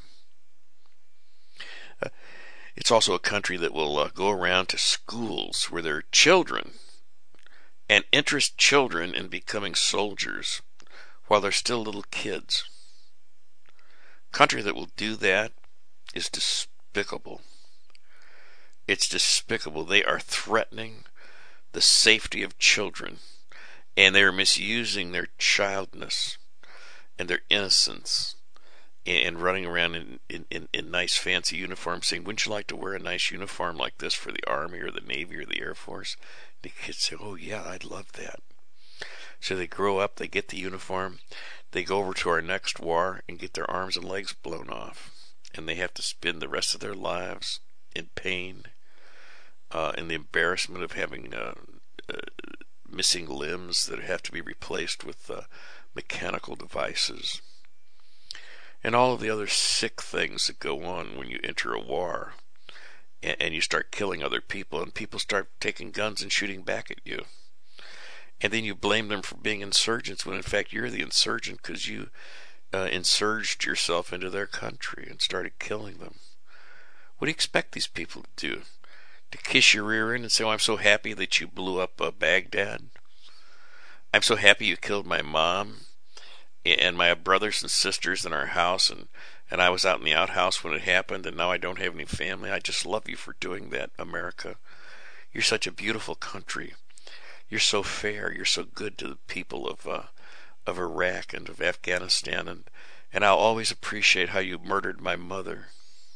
Uh, it's also a country that will uh, go around to schools where there are children and interest children in becoming soldiers while they're still little kids. A country that will do that is despicable. It's despicable. They are threatening the safety of children, and they are misusing their childness and their innocence, and running around in, in, in, in nice fancy uniforms saying, wouldn't you like to wear a nice uniform like this for the Army or the Navy or the Air Force? The kids say, oh yeah, I'd love that. So they grow up, they get the uniform, they go over to our next war and get their arms and legs blown off, and they have to spend the rest of their lives in pain, uh, and the embarrassment of having uh, uh, missing limbs that have to be replaced with uh, mechanical devices, and all of the other sick things that go on when you enter a war and, and you start killing other people, and people start taking guns and shooting back at you. And then you blame them for being insurgents when in fact you're the insurgent because you uh, insurged yourself into their country and started killing them. What do you expect these people to do? To kiss your rear end and say, oh, I'm so happy that you blew up uh, Baghdad. I'm so happy you killed my mom and my brothers and sisters in our house, and, and I was out in the outhouse when it happened, and now I don't have any family. I just love you for doing that, America. You're such a beautiful country. You're so fair. You're so good to the people of uh, of Iraq and of Afghanistan, and, and I'll always appreciate how you murdered my mother.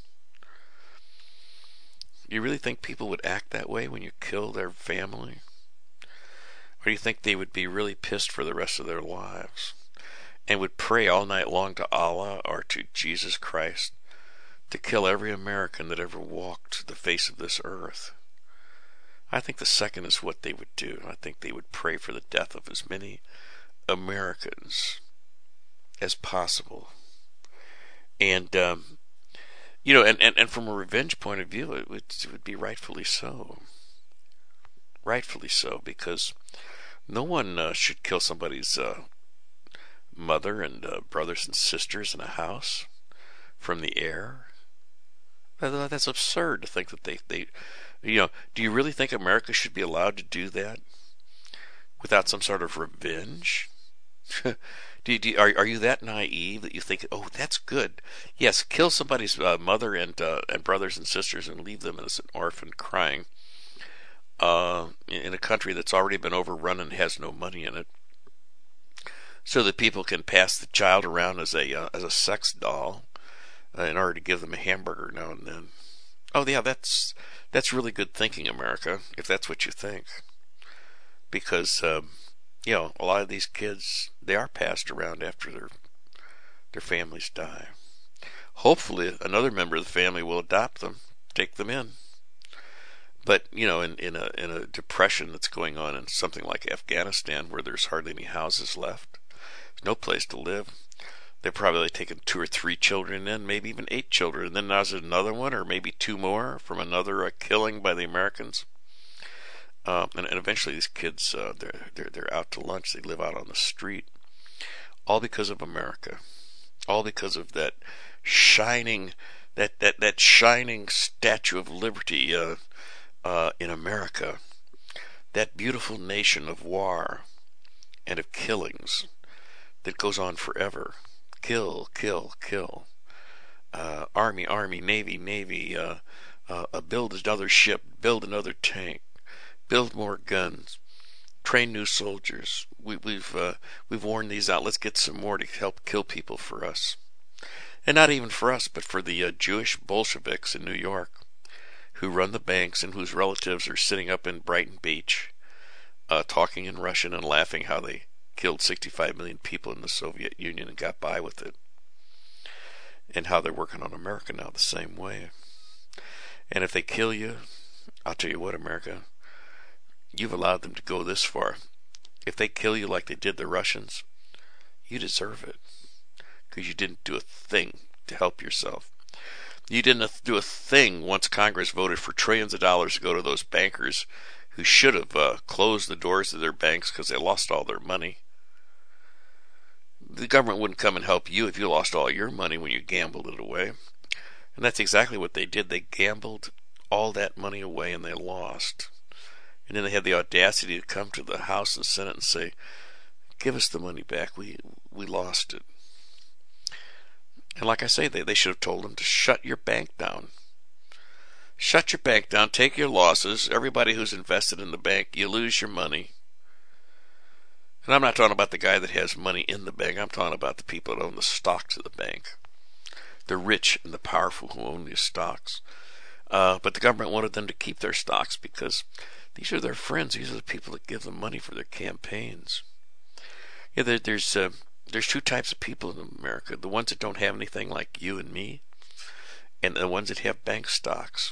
You really think people would act that way when you kill their family? Or do you think they would be really pissed for the rest of their lives and would pray all night long to Allah or to Jesus Christ to kill every American that ever walked the face of this earth? I think the second is what they would do. I think they would pray for the death of as many Americans as possible. And, um, you know, and, and, and from a revenge point of view, it would, it would be rightfully so. Rightfully so, because no one uh, should kill somebody's uh, mother and uh, brothers and sisters in a house from the air. That, that's absurd to think that they, they, you know, do you really think America should be allowed to do that without some sort of revenge? do you, do you, are, are you that naive that you think, oh, that's good? Yes, kill somebody's uh, mother and uh, and brothers and sisters and leave them as an orphan crying. uh, in a country that's already been overrun and has no money in it, so that people can pass the child around as a uh, as a sex doll uh, in order to give them a hamburger now and then. Oh yeah, that's that's really good thinking, America, if that's what you think. Because um, you know, a lot of these kids, they are passed around after their their families die. Hopefully, another member of the family will adopt them, take them in. But you know, in, in a in a depression that's going on in something like Afghanistan, where there's hardly any houses left, there's no place to live. They've probably taken two or three children in, maybe even eight children, and then there's another one, or maybe two more from another uh, killing by the Americans. Uh, and, and eventually, these kids uh, they're they're they're out to lunch. They live out on the street, all because of America, all because of that shining that that that shining Statue of Liberty uh, uh, in America, that beautiful nation of war and of killings that goes on forever. Kill, kill, kill. Uh, army, army, navy, navy. Uh, uh, uh, build another ship. Build another tank. Build more guns. Train new soldiers. We, we've uh, we've worn these out. Let's get some more to help kill people for us, and not even for us, but for the uh, Jewish Bolsheviks in New York, who run the banks and whose relatives are sitting up in Brighton Beach, uh, talking in Russian and laughing how they killed sixty-five million people in the Soviet Union and got by with it, and how they're working on America now the same way. And if they kill you, I'll tell you what, America, you've allowed them to go this far. If they kill you like they did the Russians, you deserve it, because you didn't do a thing to help yourself. You didn't do a thing once Congress voted for trillions of dollars to go to those bankers who should have uh, closed the doors of their banks because they lost all their money. The government wouldn't come and help you if you lost all your money when you gambled it away. And that's exactly what they did. They gambled all that money away and they lost. And then they had the audacity to come to the House and Senate and say, give us the money back. We we lost it. And like I say, they, they should have told them to shut your bank down. Shut your bank down. Take your losses. Everybody who's invested in the bank, you lose your money. And I'm not talking about the guy that has money in the bank. I'm talking about the people that own the stocks of the bank. The rich and the powerful who own these stocks. Uh, but the government wanted them to keep their stocks because these are their friends. These are the people that give them money for their campaigns. Yeah, there, there's uh, there's two types of people in America. The ones that don't have anything like you and me, and the ones that have bank stocks.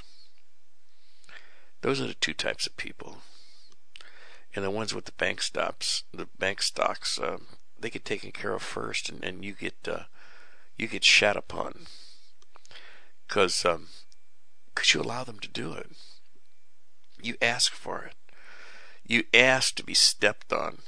Those are the two types of people. And the ones with the bank stocks, the bank stocks, uh, they get taken care of first, and, and you get uh, you get shat upon because um, cause you allow them to do it. You ask for it. You ask to be stepped on.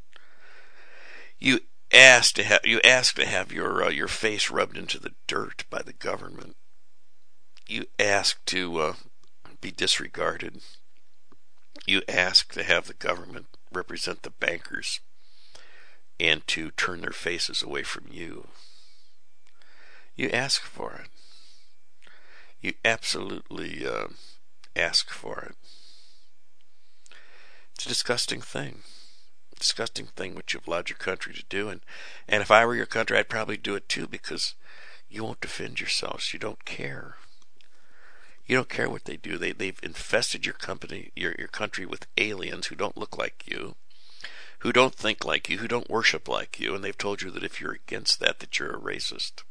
You ask to have you ask to have your uh, your face rubbed into the dirt by the government. You ask to uh, be disregarded. You ask to have the government represent the bankers and to turn their faces away from you. You ask for it. You absolutely uh, ask for it. It's a disgusting thing. Disgusting thing what you've allowed your country to do. And, and if I were your country, I'd probably do it too, because you won't defend yourselves. You don't care. You don't care what they do. They, they've infested your company, your, your country with aliens who don't look like you, who don't think like you, who don't worship like you, and they've told you that if you're against that, that you're a racist.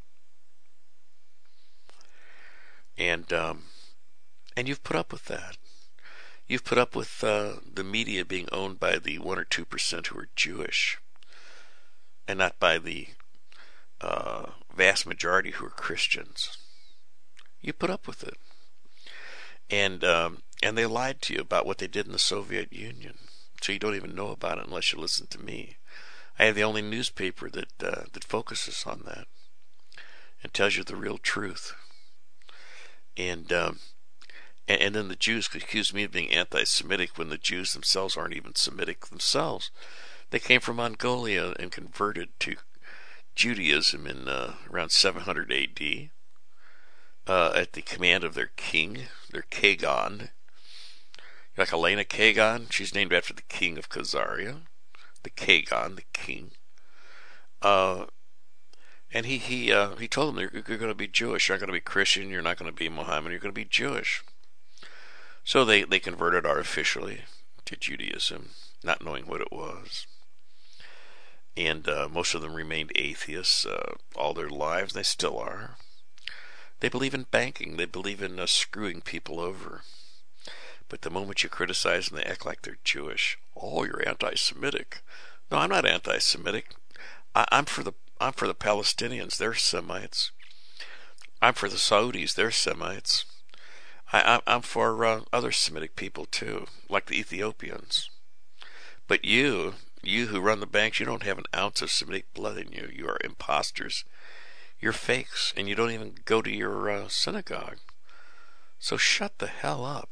And um, and you've put up with that. You've put up with uh, the media being owned by the one or two percent who are Jewish, and not by the uh, vast majority who are Christians. You put up with it. And um, and they lied to you about what they did in the Soviet Union, so you don't even know about it unless you listen to me. I have the only newspaper that uh, that focuses on that and tells you the real truth. And, um, and and then the Jews accuse me of being anti-Semitic when the Jews themselves aren't even Semitic themselves. They came from Mongolia and converted to Judaism in uh, around seven hundred A D Uh, at the command of their king, their Kagan. You Like Elena Kagan, she's named after the king of Khazaria, the Kagan, the king. Uh, and he he uh, he told them you're, you're going to be Jewish. You're not going to be Christian. You're not going to be Mohammedan. You're going to be Jewish. So they they converted artificially to Judaism, not knowing what it was. And uh, most of them remained atheists uh, all their lives. They still are. They believe in banking. They believe in uh, screwing people over. But the moment you criticize them, they act like they're Jewish. Oh, you're anti-Semitic. No, I'm not anti-Semitic. I, I'm for the I'm for the Palestinians. They're Semites. I'm for the Saudis. They're Semites. I, I, I'm for uh, other Semitic people too, like the Ethiopians. But you, you who run the banks, you don't have an ounce of Semitic blood in you. You are imposters. You're fakes, and you don't even go to your uh, synagogue. So shut the hell up.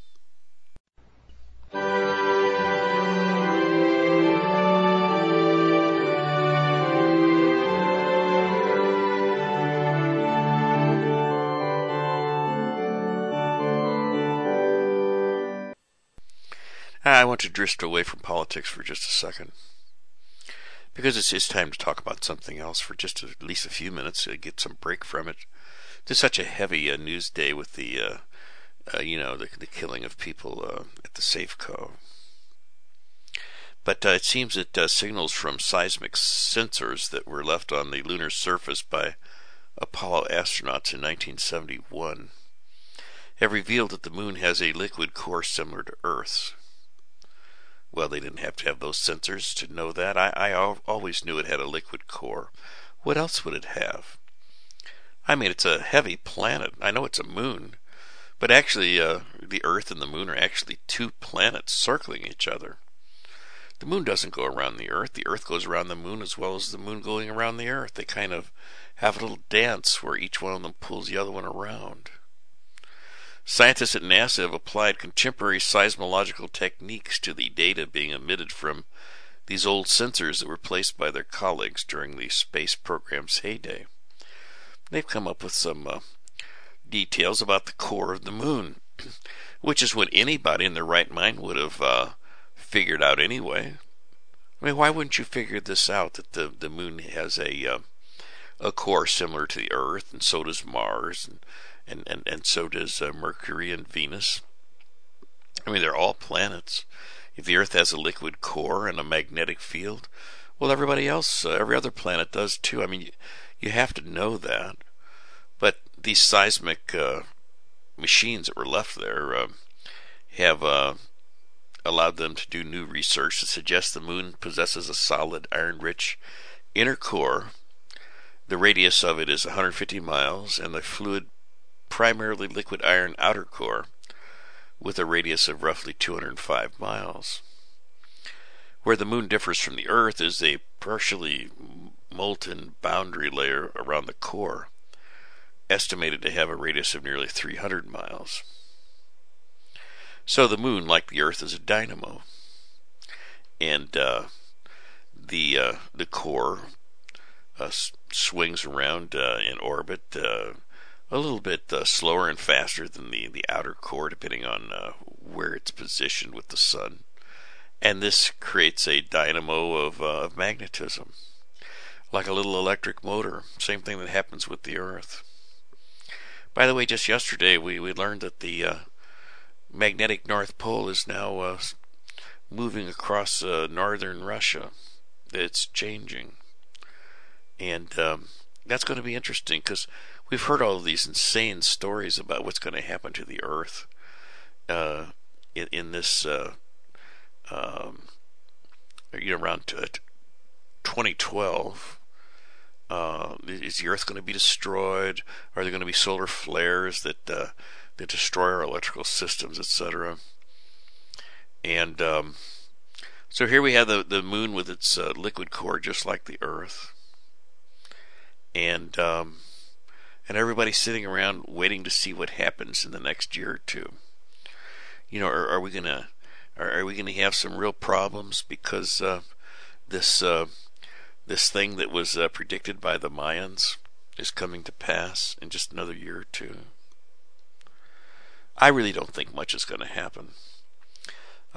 I want to drift away from politics for just a second, because it's, it's time to talk about something else for just a, at least a few minutes to get some break from it. It's such a heavy uh, news day with the, uh, uh, you know, the, the killing of people uh, at the Safeco. But uh, it seems that uh, signals from seismic sensors that were left on the lunar surface by Apollo astronauts in nineteen seventy-one have revealed that the moon has a liquid core similar to Earth's. Well, they didn't have to have those sensors to know that. I, I always knew it had a liquid core. What else would it have? I mean, it's a heavy planet. I know it's a moon, but actually uh, the Earth and the moon are actually two planets circling each other. The moon doesn't go around the Earth. The Earth goes around the moon as well as the moon going around the Earth. They kind of have a little dance where each one of them pulls the other one around. Scientists at NASA have applied contemporary seismological techniques to the data being emitted from these old sensors that were placed by their colleagues during the space program's heyday. They've come up with some uh, details about the core of the moon, which is what anybody in their right mind would have uh, figured out anyway. I mean, why wouldn't you figure this out, that the, the moon has a, uh, a core similar to the Earth, and so does Mars, and And, and, and so does uh, Mercury and Venus. I mean, they're all planets. If the Earth has a liquid core and a magnetic field, well, everybody else, uh, every other planet does too. I mean, you, you have to know that. But these seismic uh, machines that were left there uh, have uh, allowed them to do new research that suggests the moon possesses a solid iron-rich inner core. The radius of it is one hundred fifty miles, and the fluid primarily liquid iron outer core with a radius of roughly two hundred five miles. Where the moon differs from the Earth is a partially molten boundary layer around the core, estimated to have a radius of nearly three hundred miles. So the moon, like the Earth, is a dynamo, and uh, the uh, the core uh, swings around uh, in orbit uh, a little bit uh, slower and faster than the, the outer core, depending on uh, where it's positioned with the sun. And this creates a dynamo of, uh, of magnetism, like a little electric motor. Same thing that happens with the Earth. By the way, just yesterday we, we learned that the uh, magnetic North Pole is now uh, moving across uh, northern Russia. It's changing. And um, that's going to be interesting, because we've heard all of these insane stories about what's going to happen to the Earth uh, in, in this, uh, um, you know, around twenty twelve. Uh, is the Earth going to be destroyed? Are there going to be solar flares that uh, that destroy our electrical systems, et cetera? And um, so here we have the the moon with its uh, liquid core, just like the Earth, and um, and everybody's sitting around waiting to see what happens in the next year or two. You know, are, are we gonna are, are we gonna have some real problems because uh, this uh, this thing that was uh, predicted by the Mayans is coming to pass in just another year or two? I really don't think much is going to happen.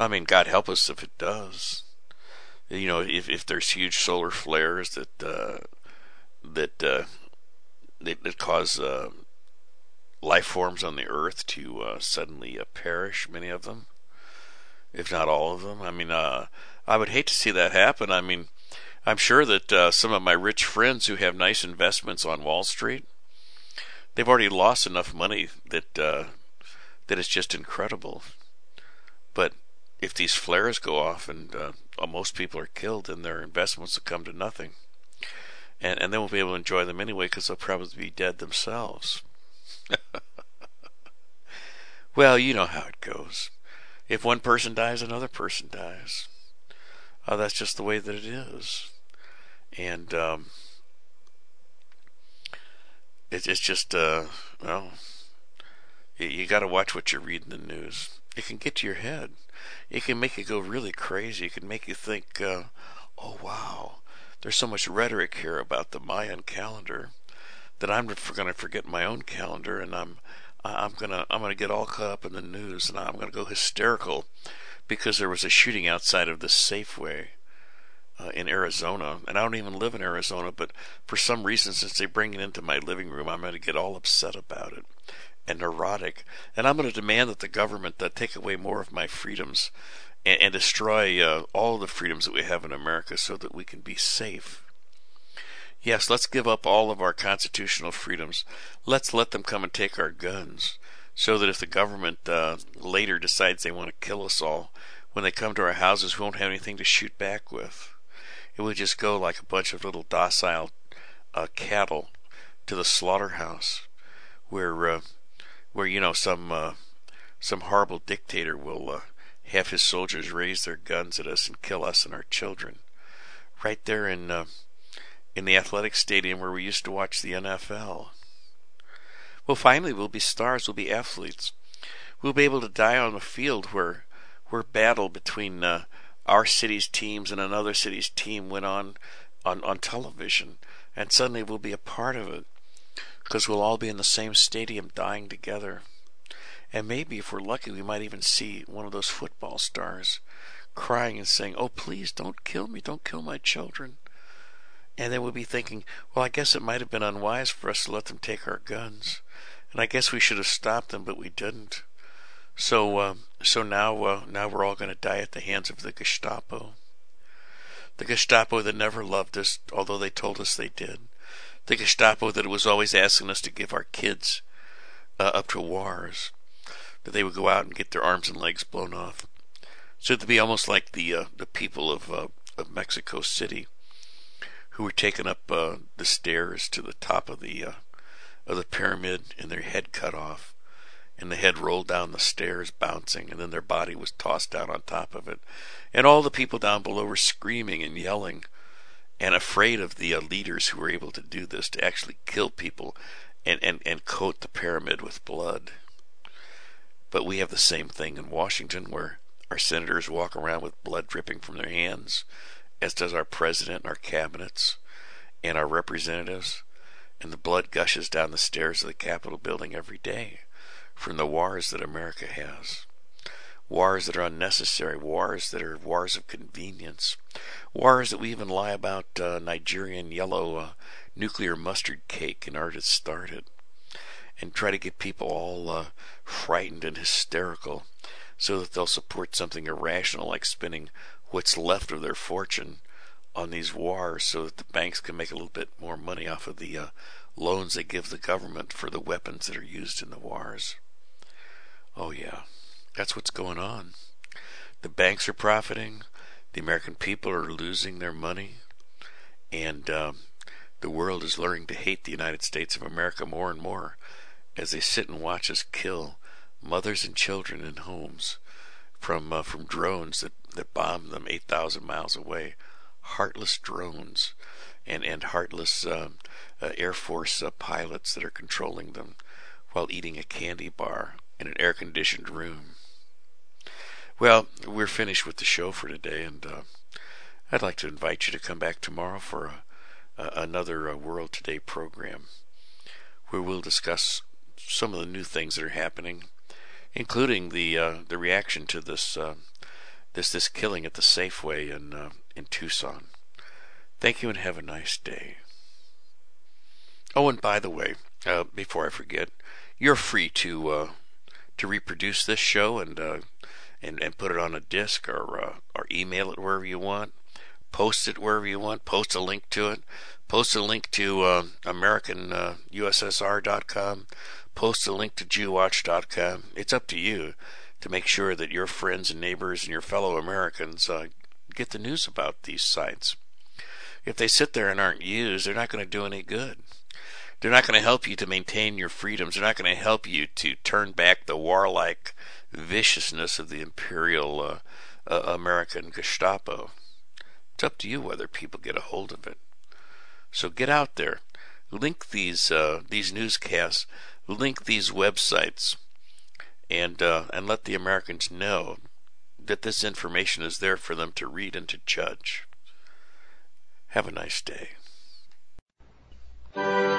I mean, God help us if it does. You know, if if there's huge solar flares that uh, that, uh, that that cause uh, life forms on the Earth to uh, suddenly uh, perish, many of them, if not all of them. I mean, uh, I would hate to see that happen. I mean, I'm sure that uh, some of my rich friends who have nice investments on Wall Street, they've already lost enough money that uh, that it's just incredible. But if these flares go off and uh, most people are killed, then their investments will come to nothing. And, and they won't be able to enjoy them anyway because they'll probably be dead themselves. Well, you know how it goes. If one person dies, another person dies. Uh, that's just the way that it is. And um, it, it's just, uh, well, you, you got to watch what you read in the news. It can get to your head. It can make you go really crazy. It can make you think, uh, oh, wow, there's so much rhetoric here about the Mayan calendar that I'm going to forget my own calendar, and I'm I'm gonna I'm gonna get all caught up in the news, and I'm gonna go hysterical because there was a shooting outside of the Safeway uh, in Arizona, and I don't even live in Arizona, but for some reason, since they bring it into my living room, I'm gonna get all upset about it and neurotic, and I'm gonna demand that the government uh, take away more of my freedoms and, and destroy uh, all the freedoms that we have in America so that we can be safe. Yes, let's give up all of our constitutional freedoms. Let's let them come and take our guns so that if the government uh, later decides they want to kill us all, when they come to our houses, we won't have anything to shoot back with. It would just go like a bunch of little docile uh, cattle to the slaughterhouse where, uh, where you know, some uh, some horrible dictator will uh, have his soldiers raise their guns at us and kill us and our children. Right there in... Uh, in the athletic stadium where we used to watch the N F L. Well, finally, we'll be stars, we'll be athletes. We'll be able to die on the field where where battle between uh, our city's teams and another city's team went on, on on television, and suddenly we'll be a part of it because we'll all be in the same stadium dying together. And maybe, if we're lucky, we might even see one of those football stars crying and saying, "Oh, please, don't kill me, don't kill my children." And then we'll be thinking, well, I guess it might have been unwise for us to let them take our guns. And I guess we should have stopped them, but we didn't. So uh, so now, uh, now we're all going to die at the hands of the Gestapo. The Gestapo that never loved us, although they told us they did. The Gestapo that was always asking us to give our kids uh, up to wars. That they would go out and get their arms and legs blown off. So it'd be almost like the, uh, the people of, uh, of Mexico City, who were taking up uh, the stairs to the top of the uh, of the pyramid, and their head cut off, and the head rolled down the stairs, bouncing, and then their body was tossed down on top of it, and all the people down below were screaming and yelling, and afraid of the uh, leaders who were able to do this, to actually kill people and, and, and coat the pyramid with blood. But we have the same thing in Washington, where our senators walk around with blood dripping from their hands, as does our president and our cabinets and our representatives, and the blood gushes down the stairs of the Capitol building every day from the wars that America has. Wars that are unnecessary, wars that are wars of convenience, wars that we even lie about uh, Nigerian yellow uh, nuclear mustard cake in order to start it, and try to get people all uh, frightened and hysterical so that they'll support something irrational like spending what's left of their fortune on these wars so that the banks can make a little bit more money off of the uh, loans they give the government for the weapons that are used in the wars. Oh yeah, that's what's going on. The banks are profiting, the American people are losing their money, and um, the world is learning to hate the United States of America more and more as they sit and watch us kill mothers and children in homes from uh, from drones that, that bomb them eight thousand miles away. Heartless drones and, and heartless uh, uh, Air Force uh, pilots that are controlling them while eating a candy bar in an air-conditioned room. Well, we're finished with the show for today, and uh, I'd like to invite you to come back tomorrow for a, a, another uh, World Today program where we'll discuss some of the new things that are happening, including the uh, the reaction to this uh, this this killing at the Safeway in uh, in Tucson. Thank you and have a nice day. Oh, and by the way, uh, before I forget, you're free to uh, to reproduce this show and uh, and and put it on a disc or uh, or email it wherever you want. Post it wherever you want. Post a link to it. Post a link to uh, American U S S R dot com. Post a link to Jew Watch dot com. It's up to you to make sure that your friends and neighbors and your fellow Americans uh, get the news about these sites. If they sit there and aren't used, they're not going to do any good. They're not going to help you to maintain your freedoms. They're not going to help you to turn back the warlike viciousness of the imperial uh, uh, American Gestapo. It's up to you whether people get a hold of it. So get out there, link these uh, these newscasts, link these websites, and uh, and let the Americans know that this information is there for them to read and to judge. Have a nice day.